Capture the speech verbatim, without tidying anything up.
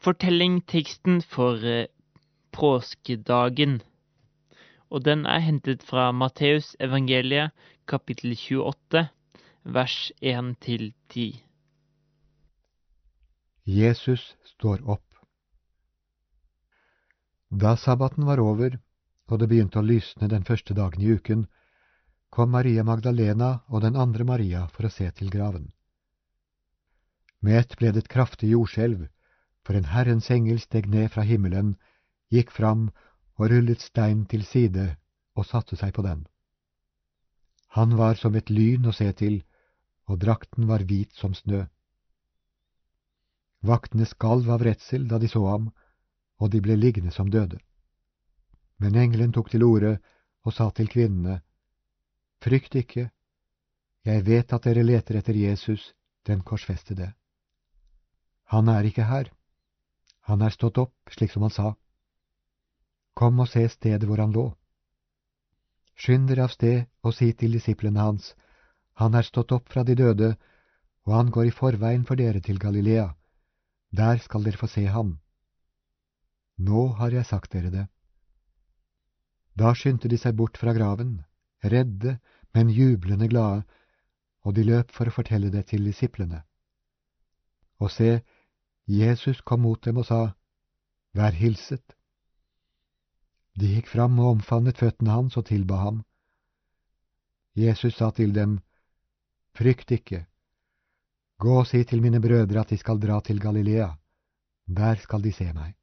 Fortellingteksten for eh, påskedagen, og den er hentet fra Matteus evangeliet, kapittel tjueåtte, vers en til ti. Jesus står opp. Da sabbaten var over, og det begynte å lysne den første dagen i uken, kom Maria Magdalena og den andre Maria for å se til graven. Med ett ble det et kraftig jordskjelv, for en Herrens engel steg ned fra himmelen, gikk fram og rullet stein til side og satte seg på den. Han var som et lyn å se til, og drakten var hvit som snø. Vaktene skalv av redsel da de så ham, og de ble liggende som døde. Men engelen tok til orde og sa til kvinnene, «Frykt ikke, jeg vet at dere leter etter Jesus, den korsfestede. Han er ikke her. Han er stått opp, slik som han sa. Kom og se stedet hvor han lå. Skynd dere av sted og si til disiplene hans, han er stått opp fra de døde, og han går i forveien for dere til Galilea. Der skal dere få se ham. Nå har jeg sagt dere det. Da skyndte de seg bort fra graven, redde, men jublende glade, og de løp for å fortelle det til disiplene. Og se, Jesus kom mot dem og sa, «Vær hilset». De gikk fram og omfavnet føttene hans og tilba ham. Jesus sa til dem, «Frykt ikke. Gå og si til mine brødre at de skal dra til Galilea. Der skal de se meg.»